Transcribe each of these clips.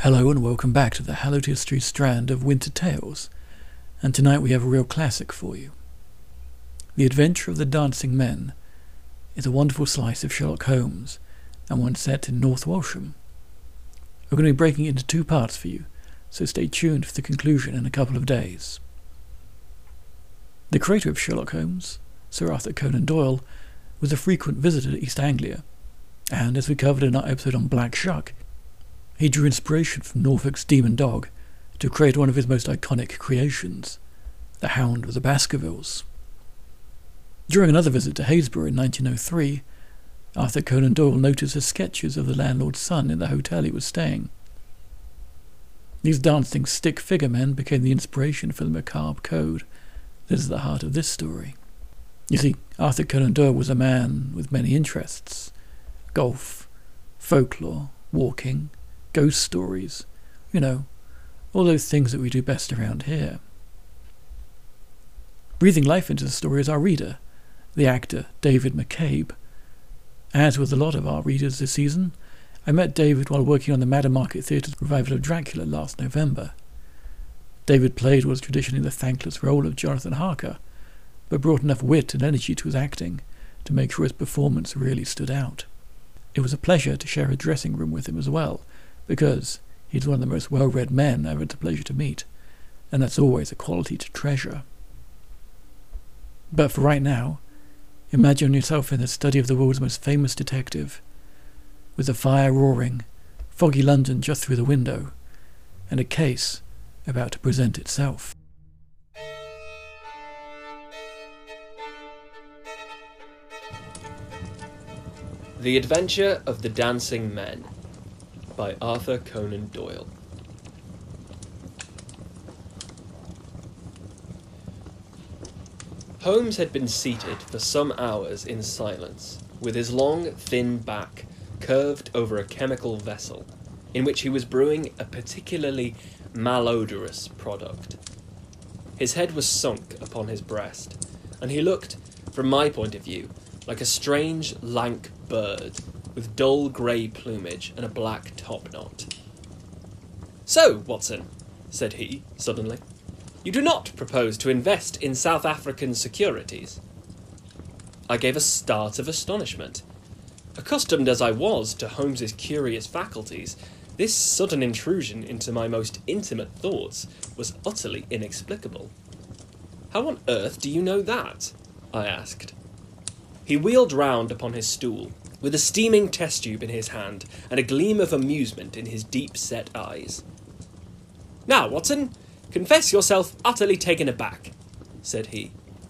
Hello and welcome back to the hallowed history strand of Winter Tales, and tonight we have a real classic for you. The Adventure of the Dancing Men is a wonderful slice of Sherlock Holmes, and one set in North Walsham. We're going to be breaking it into two parts for you, so stay tuned for the conclusion in a couple of days. The creator of Sherlock Holmes, Sir Arthur Conan Doyle, was a frequent visitor to East Anglia, and as we covered in our episode on Black Shuck, he drew inspiration from Norfolk's demon dog to create one of his most iconic creations, the Hound of the Baskervilles. During another visit to Haysborough in 1903, Arthur Conan Doyle noticed the sketches of the landlord's son in the hotel he was staying. These dancing stick figure men became the inspiration for the macabre code that is at the heart of this story. You see, Arthur Conan Doyle was a man with many interests: golf, folklore, walking, ghost stories, all those things that we do best around here. Breathing life into the story is our reader, the actor David McCabe. As with a lot of our readers this season, I met David while working on the Madam Market Theatre's revival of Dracula last November. David played what was traditionally the thankless role of Jonathan Harker, but brought enough wit and energy to his acting to make sure his performance really stood out. It was a pleasure to share a dressing room with him as well, because he's one of the most well-read men I've had the pleasure to meet, and that's always a quality to treasure. But for right now, imagine yourself in the study of the world's most famous detective, with the fire roaring, foggy London just through the window, and a case about to present itself. The Adventure of the Dancing Men by Arthur Conan Doyle. Holmes had been seated for some hours in silence, with his long, thin back curved over a chemical vessel, in which he was brewing a particularly malodorous product. His head was sunk upon his breast, and he looked, from my point of view, like a strange, lank bird, with dull grey plumage and a black topknot. "So, Watson," said he, suddenly, "you do not propose to invest in South African securities?" I gave a start of astonishment. Accustomed as I was to Holmes's curious faculties, this sudden intrusion into my most intimate thoughts was utterly inexplicable. "How on earth do you know that?" I asked. He wheeled round upon his stool, with a steaming test tube in his hand and a gleam of amusement in his deep-set eyes. "Now, Watson, confess yourself utterly taken aback," said he.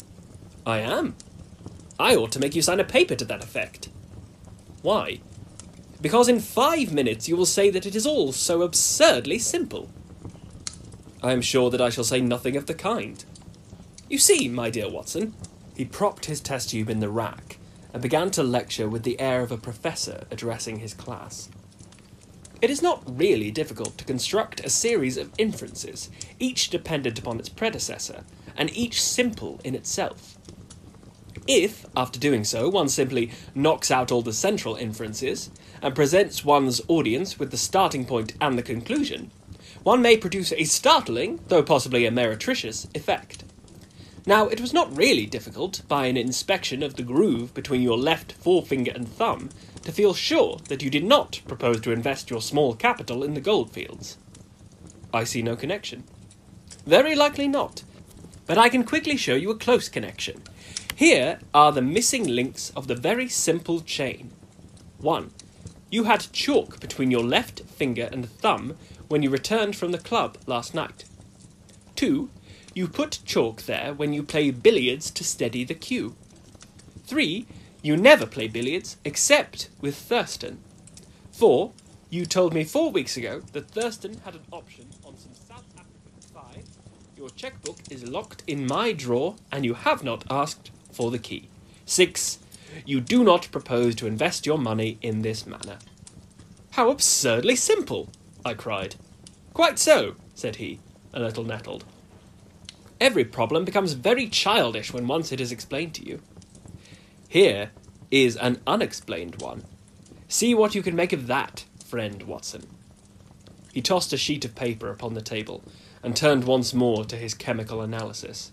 "I am. I ought to make you sign a paper to that effect." "Why?" "Because in 5 minutes you will say that it is all so absurdly simple." "I am sure that I shall say nothing of the kind. You see, my dear Watson," he propped his test tube in the rack and began to lecture with the air of a professor addressing his class. "It is not really difficult to construct a series of inferences, each dependent upon its predecessor, and each simple in itself. If, after doing so, one simply knocks out all the central inferences, and presents one's audience with the starting point and the conclusion, one may produce a startling, though possibly a meretricious, effect. Now, it was not really difficult, by an inspection of the groove between your left forefinger and thumb, to feel sure that you did not propose to invest your small capital in the goldfields." "I see no connection." "Very likely not, but I can quickly show you a close connection. Here are the missing links of the very simple chain. 1. You had chalk between your left finger and thumb when you returned from the club last night. 2. You put chalk there when you play billiards to steady the cue. 3. You never play billiards except with Thurston. 4. You told me 4 weeks ago that Thurston had an option on some South African. 5. Your checkbook is locked in my drawer and you have not asked for the key. 6. You do not propose to invest your money in this manner." "How absurdly simple!" I cried. "Quite so," said he, a little nettled. "Every problem becomes very childish when once it is explained to you. Here is an unexplained one. See what you can make of that, friend Watson." He tossed a sheet of paper upon the table and turned once more to his chemical analysis.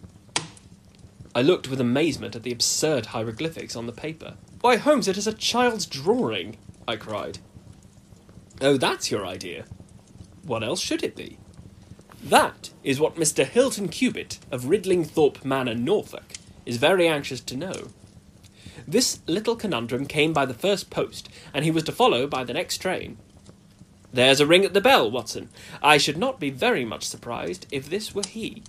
I looked with amazement at the absurd hieroglyphics on the paper. "Why, Holmes, it is a child's drawing!" I cried. "Oh, that's your idea? What else should it be?" "That is what Mr. Hilton Cubitt of Ridlingthorpe Manor, Norfolk, is very anxious to know. This little conundrum came by the first post, and he was to follow by the next train. There's a ring at the bell, Watson. I should not be very much surprised if this were he."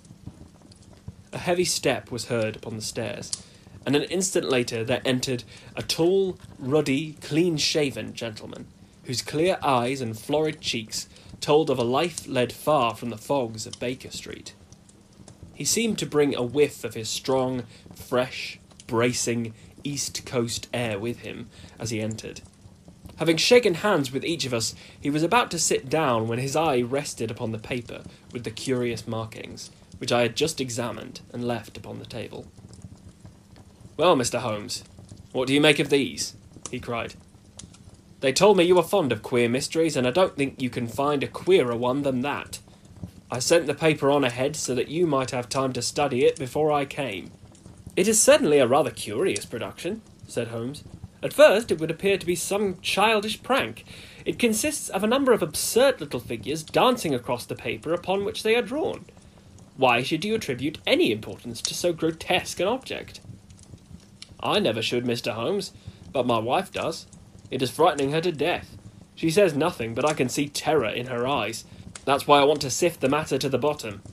A heavy step was heard upon the stairs, and an instant later there entered a tall, ruddy, clean-shaven gentleman, whose clear eyes and florid cheeks told of a life led far from the fogs of Baker Street. He seemed to bring a whiff of his strong, fresh, bracing East Coast air with him as he entered. Having shaken hands with each of us, he was about to sit down when his eye rested upon the paper with the curious markings, which I had just examined and left upon the table. "Well, Mr. Holmes, what do you make of these?" he cried. "They told me you were fond of queer mysteries, and I don't think you can find a queerer one than that. I sent the paper on ahead so that you might have time to study it before I came." "It is certainly a rather curious production," said Holmes. "At first it would appear to be some childish prank. It consists of a number of absurd little figures dancing across the paper upon which they are drawn. Why should you attribute any importance to so grotesque an object?" "I never should, Mr. Holmes, but my wife does. It is frightening her to death. She says nothing, but I can see terror in her eyes. That's why I want to sift the matter to the bottom."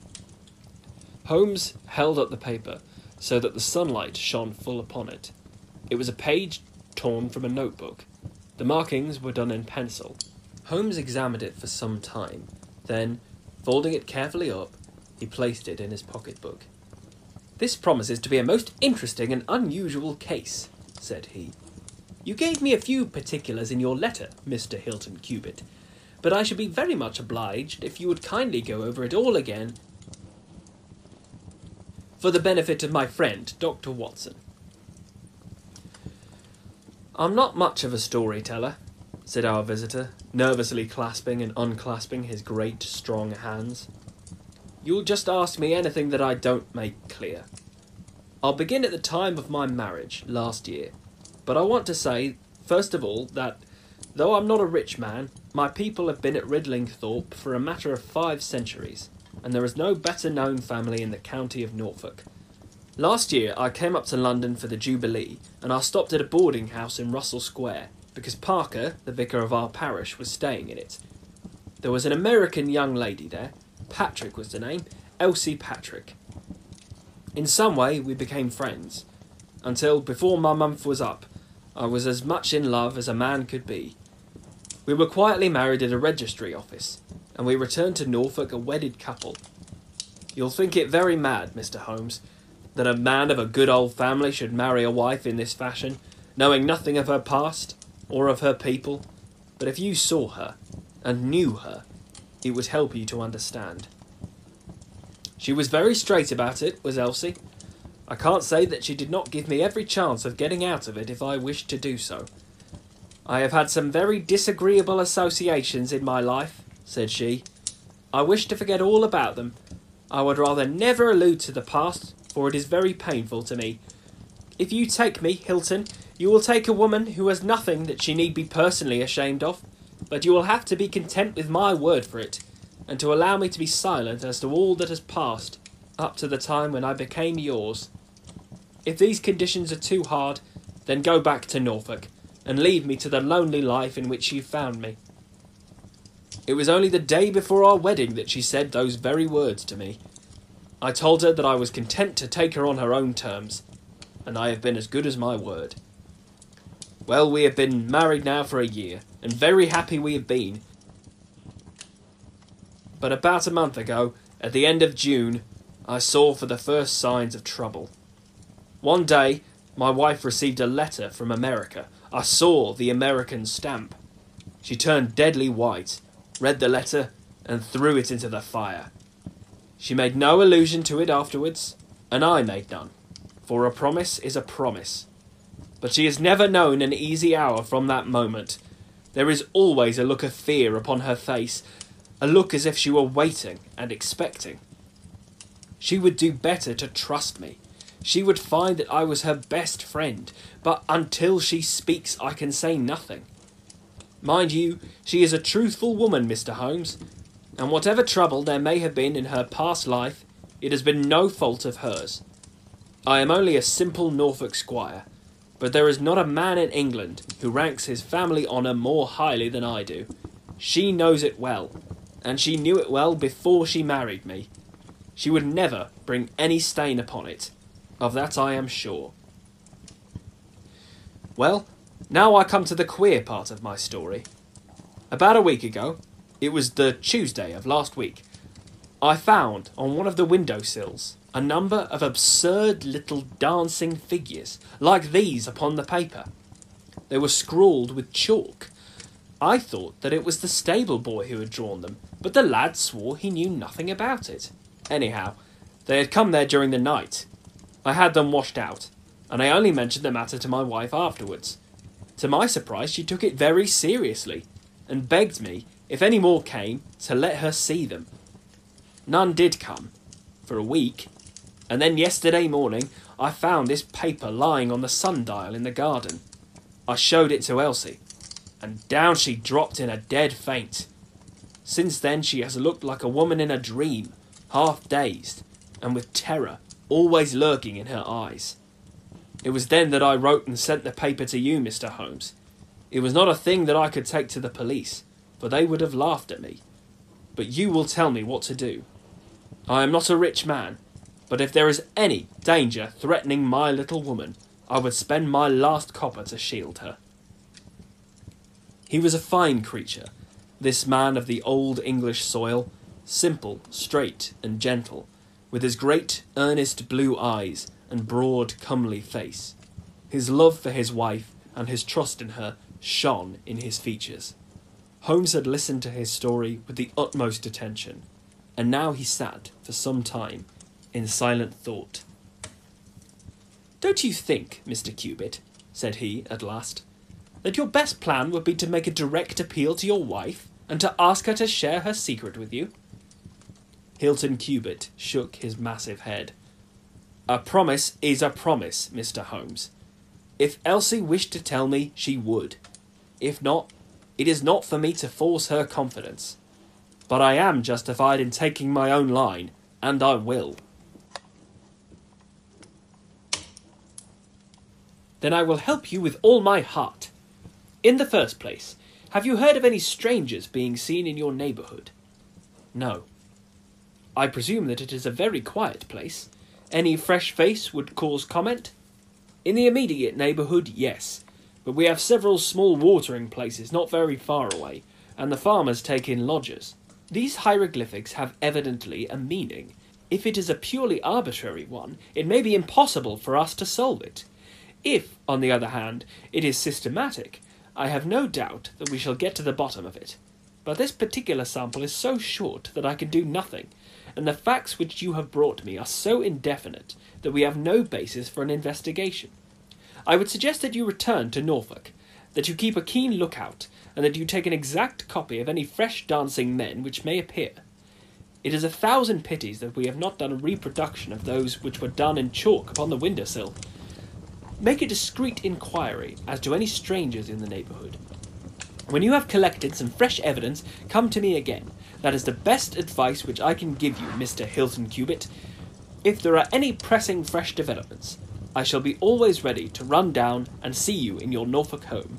Holmes held up the paper so that the sunlight shone full upon it. It was a page torn from a notebook. The markings were done in pencil. Holmes examined it for some time. Then, folding it carefully up, he placed it in his pocketbook. "This promises to be a most interesting and unusual case," said he. "You gave me a few particulars in your letter, Mr. Hilton Cubitt, but I should be very much obliged if you would kindly go over it all again for the benefit of my friend, Dr. Watson." "I'm not much of a storyteller," said our visitor, nervously clasping and unclasping his great, strong hands. "You'll just ask me anything that I don't make clear. I'll begin at the time of my marriage, last year, but I want to say, first of all, that, though I'm not a rich man, my people have been at Ridlingthorpe for a matter of 5 centuries, and there is no better-known family in the county of Norfolk. Last year I came up to London for the Jubilee, and I stopped at a boarding house in Russell Square, because Parker, the vicar of our parish, was staying in it. There was an American young lady there. Patrick was the name, Elsie Patrick. In some way we became friends, until, before my month was up, I was as much in love as a man could be. We were quietly married at a registry office, and we returned to Norfolk a wedded couple. You'll think it very mad, Mr. Holmes, that a man of a good old family should marry a wife in this fashion, knowing nothing of her past, or of her people, but if you saw her, and knew her, it would help you to understand. She was very straight about it, was Elsie. I can't say that she did not give me every chance of getting out of it if I wished to do so. I have had some very disagreeable associations in my life, said she. I wish to forget all about them. I would rather never allude to the past, for it is very painful to me. If you take me, Hilton, you will take a woman who has nothing that she need be personally ashamed of, but you will have to be content with my word for it, and to allow me to be silent as to all that has passed, up to the time when I became yours. If these conditions are too hard, then go back to Norfolk, and leave me to the lonely life in which you found me. It was only the day before our wedding that she said those very words to me. I told her that I was content to take her on her own terms, and I have been as good as my word. Well, we have been married now for a year, and very happy we have been. But about a month ago, at the end of June, I saw for the first signs of trouble. One day, my wife received a letter from America. I saw the American stamp. She turned deadly white, read the letter, and threw it into the fire. She made no allusion to it afterwards, and I made none, for a promise is a promise. But she has never known an easy hour from that moment. There is always a look of fear upon her face, a look as if she were waiting and expecting. She would do better to trust me. She would find that I was her best friend, but until she speaks I can say nothing. Mind you, she is a truthful woman, Mr. Holmes, and whatever trouble there may have been in her past life, it has been no fault of hers. I am only a simple Norfolk squire, but there is not a man in England who ranks his family honour more highly than I do. She knows it well, and she knew it well before she married me. She would never bring any stain upon it. Of that I am sure. Well, now I come to the queer part of my story. About a week ago, it was the Tuesday of last week, I found on one of the windowsills a number of absurd little dancing figures, like these upon the paper. They were scrawled with chalk. I thought that it was the stable boy who had drawn them, but the lad swore he knew nothing about it. Anyhow, they had come there during the night. I had them washed out, and I only mentioned the matter to my wife afterwards. To my surprise, she took it very seriously, and begged me, if any more came, to let her see them. None did come, for a week, and then yesterday morning I found this paper lying on the sundial in the garden. I showed it to Elsie, and down she dropped in a dead faint. Since then she has looked like a woman in a dream, half dazed, and with terror always lurking in her eyes. It was then that I wrote and sent the paper to you, Mr. Holmes. It was not a thing that I could take to the police, for they would have laughed at me. But you will tell me what to do. I am not a rich man, but if there is any danger threatening my little woman, I would spend my last copper to shield her. He was a fine creature, this man of the old English soil, simple, straight, and gentle, with his great, earnest blue eyes and broad, comely face. His love for his wife and his trust in her shone in his features. Holmes had listened to his story with the utmost attention, and now he sat for some time in silent thought. "Don't you think, Mr. Cubitt," said he at last, "that your best plan would be to make a direct appeal to your wife, and to ask her to share her secret with you?" Hilton Cubitt shook his massive head. "A promise is a promise, Mr. Holmes. If Elsie wished to tell me, she would. If not, it is not for me to force her confidence. But I am justified in taking my own line, and I will." "Then I will help you with all my heart. In the first place, have you heard of any strangers being seen in your neighbourhood?" "No." "I presume that it is a very quiet place. Any fresh face would cause comment?" "In the immediate neighbourhood, yes. But we have several small watering places not very far away, and the farmers take in lodgers. These hieroglyphics have evidently a meaning. If it is a purely arbitrary one, it may be impossible for us to solve it. If, on the other hand, it is systematic, I have no doubt that we shall get to the bottom of it. But this particular sample is so short that I can do nothing, and the facts which you have brought me are so indefinite that we have no basis for an investigation. I would suggest that you return to Norfolk, that you keep a keen lookout, and that you take an exact copy of any fresh dancing men which may appear. It is 1,000 pities that we have not done a reproduction of those which were done in chalk upon the window-sill. Make a discreet inquiry as to any strangers in the neighbourhood. When you have collected some fresh evidence, come to me again. That is the best advice which I can give you, Mr. Hilton Cubitt. If there are any pressing fresh developments, I shall be always ready to run down and see you in your Norfolk home."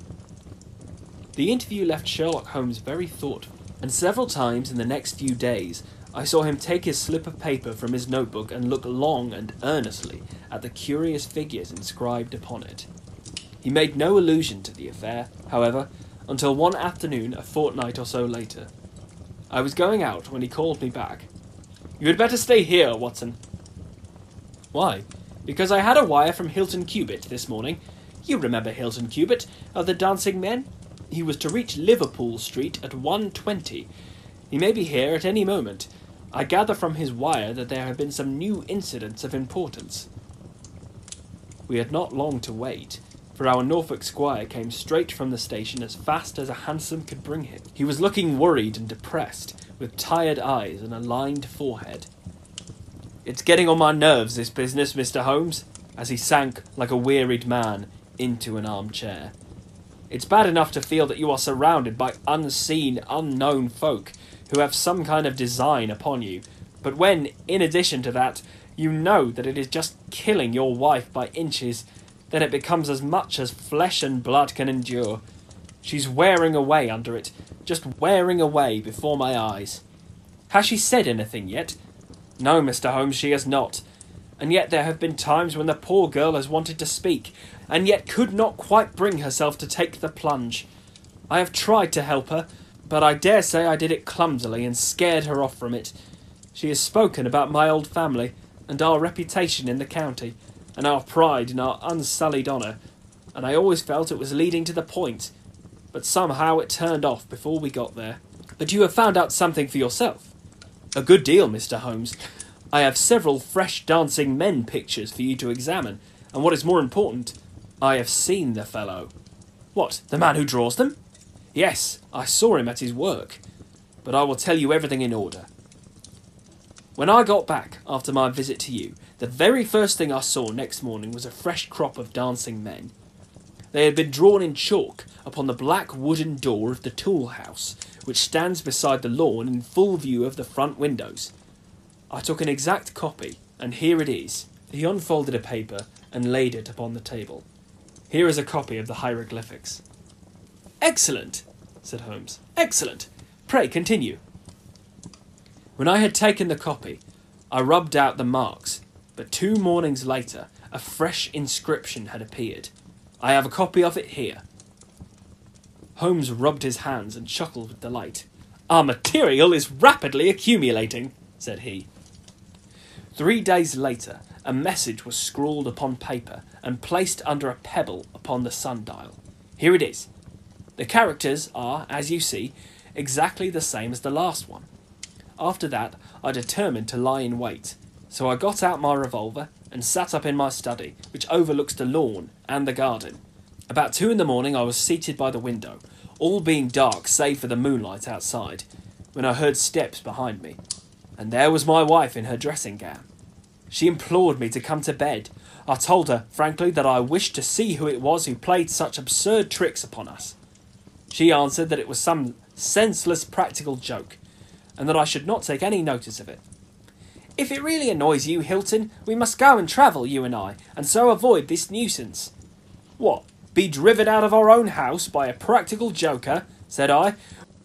The interview left Sherlock Holmes very thoughtful, and several times in the next few days I saw him take his slip of paper from his notebook and look long and earnestly at the curious figures inscribed upon it. He made no allusion to the affair, however, until one afternoon a fortnight or so later. I was going out when he called me back. "You had better stay here, Watson." "Why?" "Because I had a wire from Hilton Cubitt this morning. You remember Hilton Cubitt, of the Dancing Men? He was to reach Liverpool Street at 1:20. He may be here at any moment. I gather from his wire that there have been some new incidents of importance." We had not long to wait. for our Norfolk squire came straight from the station as fast as a hansom could bring him. He was looking worried and depressed, with tired eyes and a lined forehead. "It's getting on my nerves, this business, Mr. Holmes," as he sank like a wearied man into an armchair. "It's bad enough to feel that you are surrounded by unseen, unknown folk who have some kind of design upon you, but when, in addition to that, you know that it is just killing your wife by inches, then it becomes as much as flesh and blood can endure. She's wearing away under it, just wearing away before my eyes. Has she said anything yet? No, Mr. Holmes, she has not. And yet there have been times when the poor girl has wanted to speak, and yet could not quite bring herself to take the plunge. I have tried to help her, but I dare say I did it clumsily and scared her off from it. She has spoken about my old family, and our reputation in the county, and our pride in our unsullied honour, and I always felt it was leading to the point, but somehow it turned off before we got there. But you have found out something for yourself." "A good deal, Mr. Holmes. I have several fresh dancing men pictures for you to examine, and what is more important, I have seen the fellow." "What, the man who draws them?" "Yes, I saw him at his work, but I will tell you everything in order. When I got back after my visit to you, the very first thing I saw next morning was a fresh crop of dancing men. They had been drawn in chalk upon the black wooden door of the tool house, which stands beside the lawn in full view of the front windows. I took an exact copy, and here it is." He unfolded a paper and laid it upon the table. "Here is a copy of the hieroglyphics." "Excellent," said Holmes. "Excellent. Pray continue." "When I had taken the copy, I rubbed out the marks, but 2 mornings later a fresh inscription had appeared. I have a copy of it here." Holmes rubbed his hands and chuckled with delight. "Our material is rapidly accumulating," said he. 3 days later, a message was scrawled upon paper and placed under a pebble upon the sundial. Here it is. The characters are, as you see, exactly the same as the last one. After that, I determined to lie in wait, so I got out my revolver and sat up in my study, which overlooks the lawn and the garden. About 2 in the morning I was seated by the window, all being dark save for the moonlight outside, when I heard steps behind me, and there was my wife in her dressing gown. She implored me to come to bed. I told her, frankly, that I wished to see who it was who played such absurd tricks upon us. She answered that it was some senseless practical joke, and that I should not take any notice of it. "If it really annoys you, Hilton, we must go and travel, you and I, and so avoid this nuisance." "What, be driven out of our own house by a practical joker?" said I.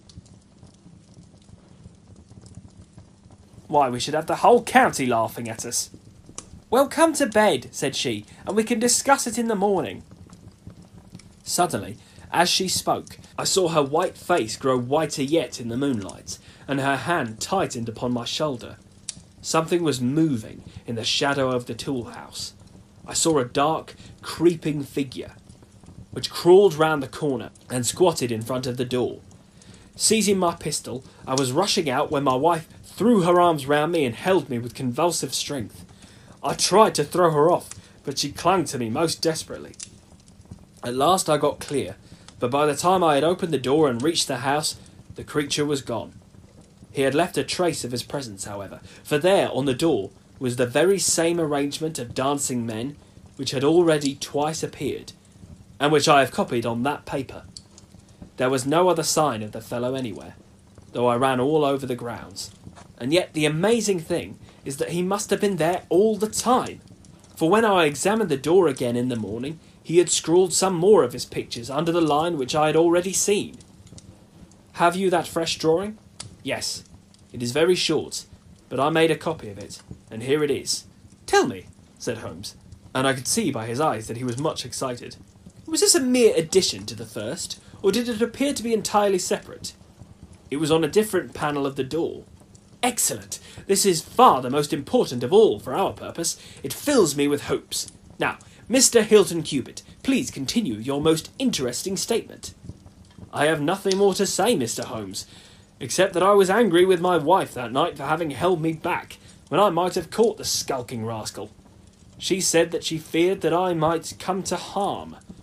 "Why, we should have the whole county laughing at us." "Well, come to bed," said she, "and we can discuss it in the morning." Suddenly, as she spoke, I saw her white face grow whiter yet in the moonlight, and her hand tightened upon my shoulder. Something was moving in the shadow of the tool house. I saw a dark, creeping figure, which crawled round the corner and squatted in front of the door. Seizing my pistol, I was rushing out when my wife threw her arms round me and held me with convulsive strength. I tried to throw her off, but she clung to me most desperately. At last I got clear, but by the time I had opened the door and reached the house, the creature was gone. He had left a trace of his presence, however, for there on the door was the very same arrangement of dancing men which had already twice appeared, and which I have copied on that paper. There was no other sign of the fellow anywhere, though I ran all over the grounds. And yet the amazing thing is that he must have been there all the time, for when I examined the door again in the morning, he had scrawled some more of his pictures under the line which I had already seen. Have you that fresh drawing? Yes, it is very short, but I made a copy of it, and here it is." "Tell me," said Holmes, and I could see by his eyes that he was much excited. "Was this a mere addition to the first, or did it appear to be entirely separate?" "It was on a different panel of the door." "Excellent! This is far the most important of all for our purpose. It fills me with hopes. Now, Mr. Hilton Cubitt, please continue your most interesting statement." "I have nothing more to say, Mr. Holmes, except that I was angry with my wife that night for having held me back, when I might have caught the skulking rascal. She said that she feared that I might come to harm,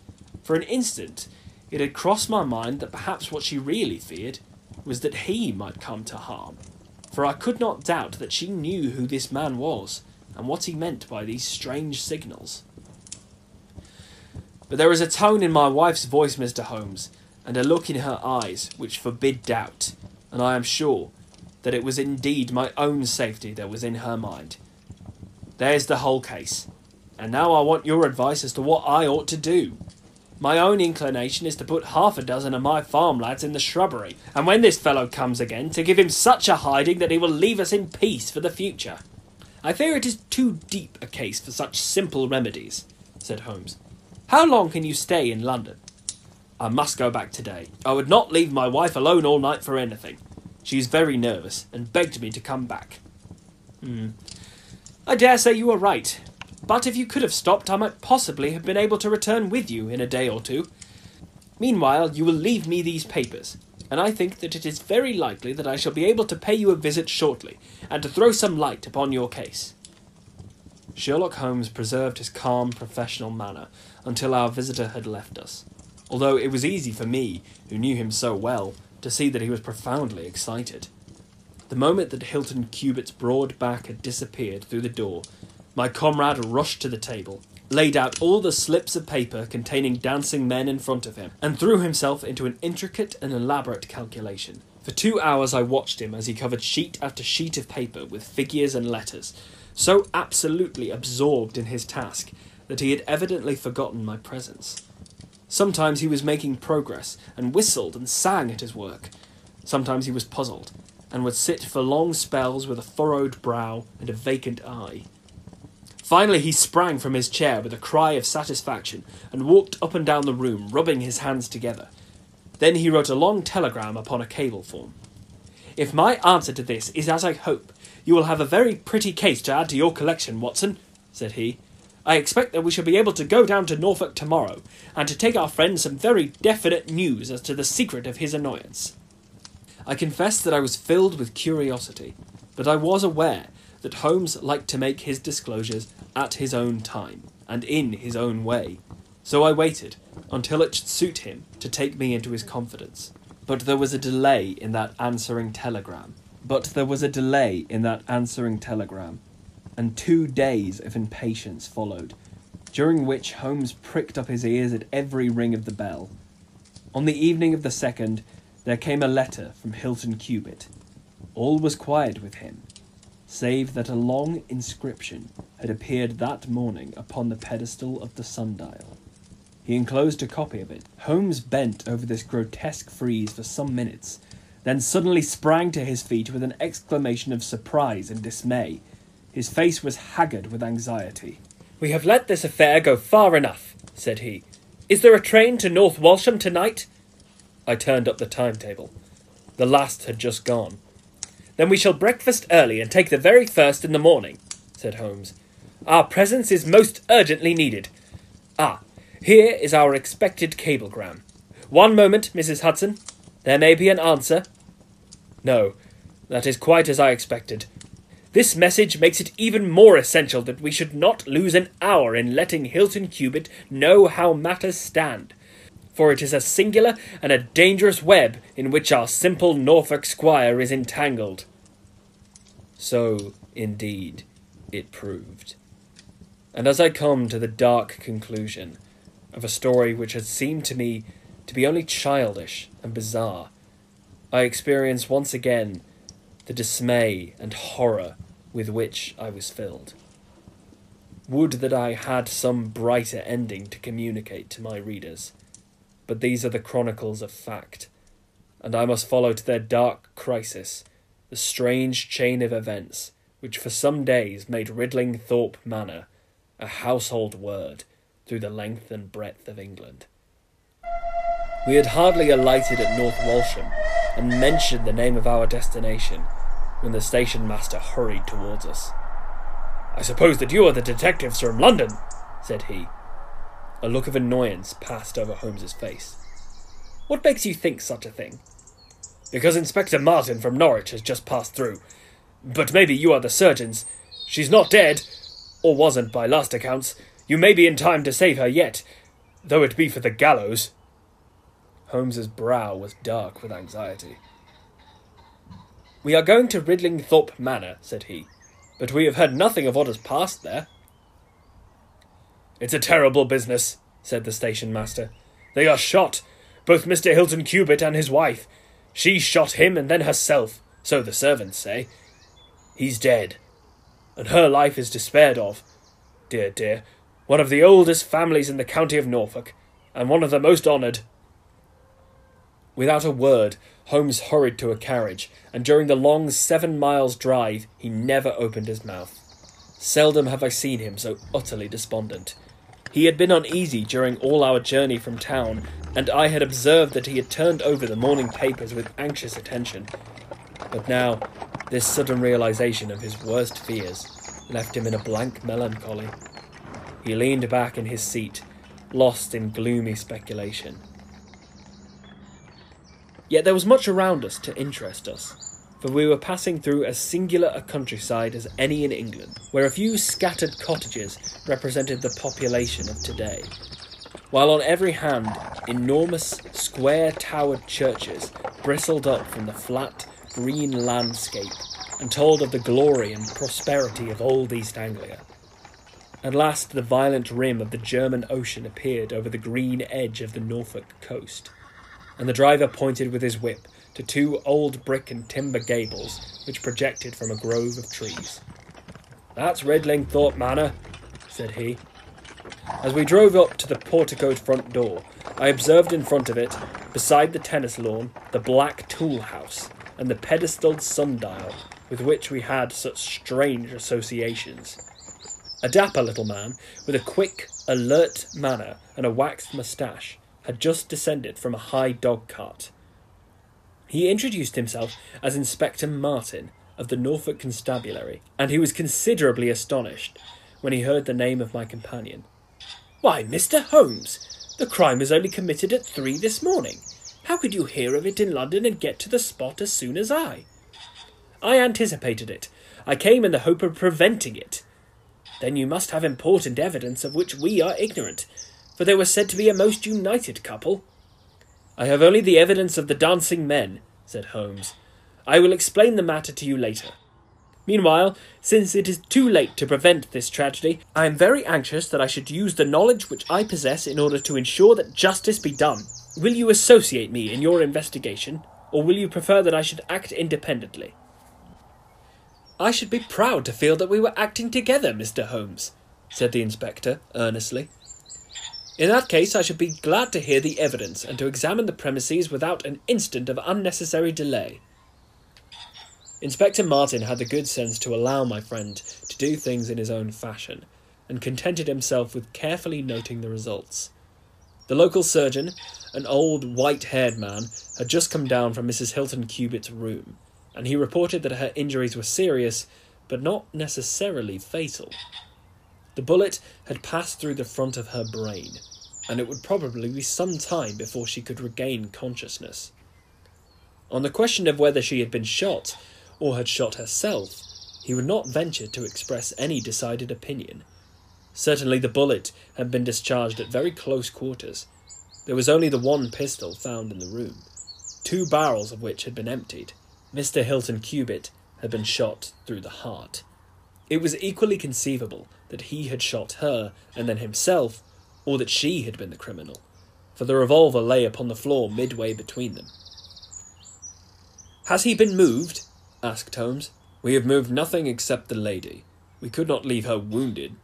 For an instant, it had crossed my mind that perhaps what she really feared was that he might come to harm, for I could not doubt that she knew who this man was and what he meant by these strange signals. But there was a tone in my wife's voice, Mr. Holmes, and a look in her eyes which forbid doubt, and I am sure that it was indeed my own safety that was in her mind. There's the whole case, and now I want your advice as to what I ought to do. My own inclination is to put 6 of my farm lads in the shrubbery, and when this fellow comes again, to give him such a hiding that he will leave us in peace for the future. I fear it is too deep a case for such simple remedies, said Holmes. How long can you stay in London? I must go back today. I would not leave my wife alone all night for anything. She is very nervous, and begged me to come back. I dare say you are right. But if you could have stopped, I might possibly have been able to return with you in a day or two. Meanwhile, you will leave me these papers, and I think that it is very likely that I shall be able to pay you a visit shortly, and to throw some light upon your case. Sherlock Holmes preserved his calm, professional manner until our visitor had left us, although it was easy for me, who knew him so well, to see that he was profoundly excited. The moment that Hilton Cubit's broad back had disappeared through the door, my comrade rushed to the table, laid out all the slips of paper containing dancing men in front of him, and threw himself into an intricate and elaborate calculation. For 2 hours I watched him as he covered sheet after sheet of paper with figures and letters, so absolutely absorbed in his task that he had evidently forgotten my presence. Sometimes he was making progress, and whistled and sang at his work. Sometimes he was puzzled, and would sit for long spells with a furrowed brow and a vacant eye. Finally he sprang from his chair with a cry of satisfaction, and walked up and down the room, rubbing his hands together. Then he wrote a long telegram upon a cable form. If my answer to this is as I hope, you will have a very pretty case to add to your collection, Watson, said he. I expect that we shall be able to go down to Norfolk tomorrow, and to take our friend some very definite news as to the secret of his annoyance. I confess that I was filled with curiosity, but I was aware that Holmes liked to make his disclosures at his own time, and in his own way, so I waited until it should suit him to take me into his confidence. But there was a delay in that answering telegram, and 2 days of impatience followed, during which Holmes pricked up his ears at every ring of the bell. On the evening of the 2nd, there came a letter from Hilton Cubit. All was quiet with him, save that a long inscription had appeared that morning upon the pedestal of the sundial. He enclosed a copy of it. Holmes bent over this grotesque frieze for some minutes, then suddenly sprang to his feet with an exclamation of surprise and dismay. His face was haggard with anxiety. "We have let this affair go far enough," said he. "Is there a train to North Walsham tonight?" I turned up the timetable. The last had just gone. "Then we shall breakfast early and take the very first in the morning," said Holmes. "Our presence is most urgently needed. Ah, here is our expected cablegram. One moment, Mrs. Hudson. There may be an answer. No, that is quite as I expected. This message makes it even more essential that we should not lose an hour in letting Hilton Cubit know how matters stand, for it is a singular and a dangerous web in which our simple Norfolk squire is entangled." So, indeed, it proved. And as I come to the dark conclusion of a story which had seemed to me to be only childish and bizarre, I experience once again the dismay and horror with which I was filled. Would that I had some brighter ending to communicate to my readers, but these are the chronicles of fact, and I must follow to their dark crisis the strange chain of events which for some days made Ridlingthorpe Manor a household word through the length and breadth of England. We had hardly alighted at North Walsham and mentioned the name of our destination when the station master hurried towards us. "I suppose that you are the detectives from London," said he. A look of annoyance passed over Holmes's face. "What makes you think such a thing?" "Because Inspector Martin from Norwich has just passed through. But maybe you are the surgeons. She's not dead, or wasn't by last accounts. You may be in time to save her yet. though it be for the gallows." Holmes's brow was dark with anxiety. "We are going to Ridlingthorpe Manor," said he, "but we have heard nothing of what has passed there." "It's a terrible business," said the station master. "They are shot, both Mr. Hilton Cubitt and his wife. She shot him and then herself, so the servants say. He's dead, and her life is despaired of. Dear, dear, one of the oldest families in the county of Norfolk, and one of the most honoured." Without a word, Holmes hurried to a carriage, and during the long 7 miles drive he never opened his mouth. Seldom have I seen him so utterly despondent. He had been uneasy during all our journey from town, and I had observed that he had turned over the morning papers with anxious attention. But now, this sudden realization of his worst fears left him in a blank melancholy. He leaned back in his seat, lost in gloomy speculation. Yet there was much around us to interest us, for we were passing through as singular a countryside as any in England, where a few scattered cottages represented the population of today, while on every hand enormous square-towered churches bristled up from the flat, green landscape and told of the glory and prosperity of old East Anglia. At last the violent rim of the German Ocean appeared over the green edge of the Norfolk coast, and the driver pointed with his whip to 2 old brick and timber gables which projected from a grove of trees. "That's Ridlingthorpe Manor," said he. As we drove up to the porticoed front door, I observed in front of it, beside the tennis lawn, the black tool house and the pedestaled sundial with which we had such strange associations. A dapper little man, with a quick, alert manner and a waxed moustache, had just descended from a high dog-cart. He introduced himself as Inspector Martin of the Norfolk Constabulary, and he was considerably astonished when he heard the name of my companion. "Why, Mr. Holmes, the crime was only committed at 3 this morning. How could you hear of it in London and get to the spot as soon as I?" "I anticipated it. I came in the hope of preventing it." "Then you must have important evidence of which we are ignorant, for they were said to be a most united couple." "I have only the evidence of the dancing men," said Holmes. "I will explain the matter to you later. Meanwhile, since it is too late to prevent this tragedy, I am very anxious that I should use the knowledge which I possess in order to ensure that justice be done. Will you associate me in your investigation, or will you prefer that I should act independently?" "I should be proud to feel that we were acting together, Mr. Holmes," said the inspector earnestly. "In that case, I should be glad to hear the evidence and to examine the premises without an instant of unnecessary delay." Inspector Martin had the good sense to allow my friend to do things in his own fashion, and contented himself with carefully noting the results. The local surgeon, an old white-haired man, had just come down from Mrs. Hilton Cubitt's room, and he reported that her injuries were serious, but not necessarily fatal. The bullet had passed through the front of her brain, and it would probably be some time before she could regain consciousness. On the question of whether she had been shot, or had shot herself, he would not venture to express any decided opinion. Certainly the bullet had been discharged at very close quarters. There was only the one pistol found in the room, 2 barrels of which had been emptied. Mr. Hilton Cubitt had been shot through the heart. It was equally conceivable that he had shot her and then himself, or that she had been the criminal, for the revolver lay upon the floor midway between them. "Has he been moved?" asked Holmes. "We have moved nothing except the lady. We could not leave her wounded."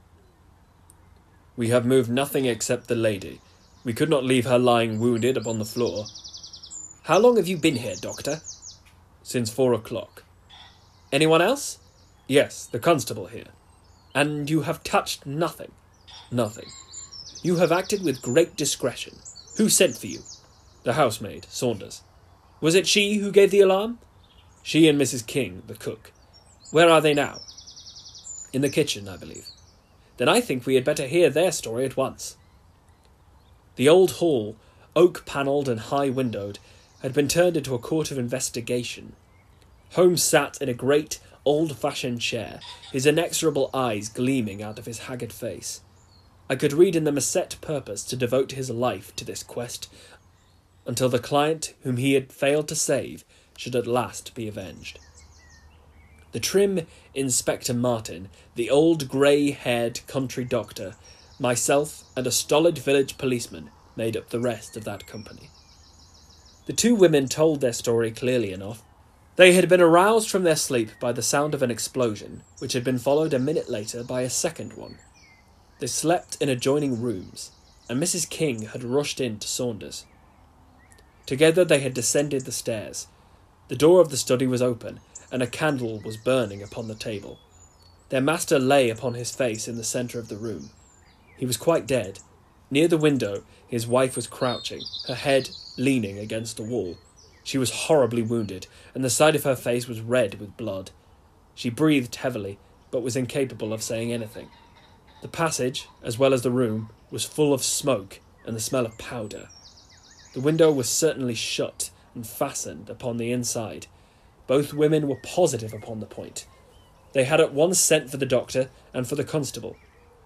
"We have moved nothing except the lady. We could not leave her lying wounded upon the floor." "How long have you been here, Doctor?" "Since 4 o'clock. "Anyone else?" "Yes, the constable here." "And you have touched nothing?" "Nothing." "You have acted with great discretion. Who sent for you?" "The housemaid, Saunders." "Was it she who gave the alarm?" "She and Mrs. King, the cook." "Where are they now?" "In the kitchen, I believe." "Then I think we had better hear their story at once." The old hall, oak-panelled and high-windowed, had been turned into a court of investigation. Holmes sat in a great, old-fashioned chair, his inexorable eyes gleaming out of his haggard face. I could read in them a set purpose to devote his life to this quest until the client whom he had failed to save should at last be avenged. The trim Inspector Martin, the old grey-haired country doctor, myself, and a stolid village policeman made up the rest of that company. The two women told their story clearly enough. They had been aroused from their sleep by the sound of an explosion, which had been followed a minute later by a second one. They slept in adjoining rooms, and Mrs. King had rushed in to Saunders. Together they had descended the stairs. The door of the study was open, and a candle was burning upon the table. Their master lay upon his face in the centre of the room. He was quite dead. Near the window his wife was crouching, her head leaning against the wall. She was horribly wounded, and the side of her face was red with blood. She breathed heavily, but was incapable of saying anything. The passage, as well as the room, was full of smoke and the smell of powder. The window was certainly shut and fastened upon the inside. Both women were positive upon the point. They had at once sent for the doctor and for the constable.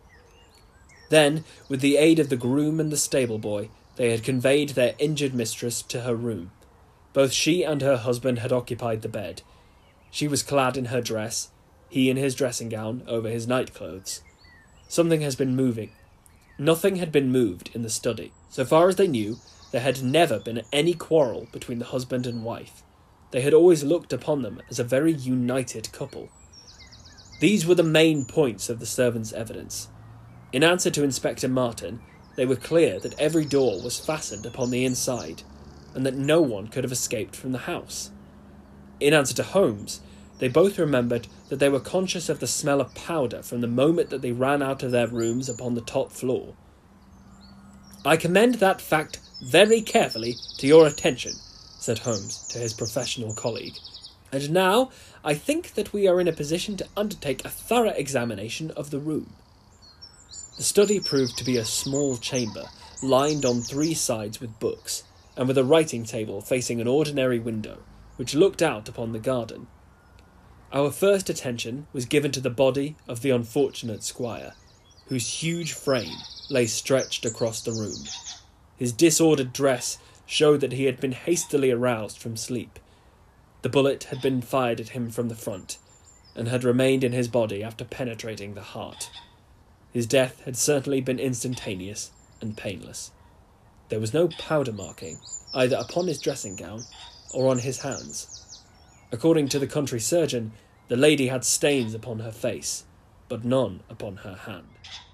Then, with the aid of the groom and the stable boy, they had conveyed their injured mistress to her room. Both she and her husband had occupied the bed. She was clad in her dress, he in his dressing gown over his night-clothes. Something has been moving. Nothing had been moved in the study. So far as they knew, there had never been any quarrel between the husband and wife. They had always looked upon them as a very united couple. These were the main points of the servants' evidence. In answer to Inspector Martin, they were clear that every door was fastened upon the inside, and that no one could have escaped from the house. In answer to Holmes, they both remembered that they were conscious of the smell of powder from the moment that they ran out of their rooms upon the top floor. "I commend that fact very carefully to your attention," said Holmes to his professional colleague. "And now I think that we are in a position to undertake a thorough examination of the room." The study proved to be a small chamber, lined on three sides with books, and with a writing table facing an ordinary window, which looked out upon the garden. Our first attention was given to the body of the unfortunate squire, whose huge frame lay stretched across the room. His disordered dress showed that he had been hastily aroused from sleep. The bullet had been fired at him from the front, and had remained in his body after penetrating the heart. His death had certainly been instantaneous and painless. There was no powder marking, either upon his dressing gown or on his hands. According to the country surgeon, the lady had stains upon her face, but none upon her hand.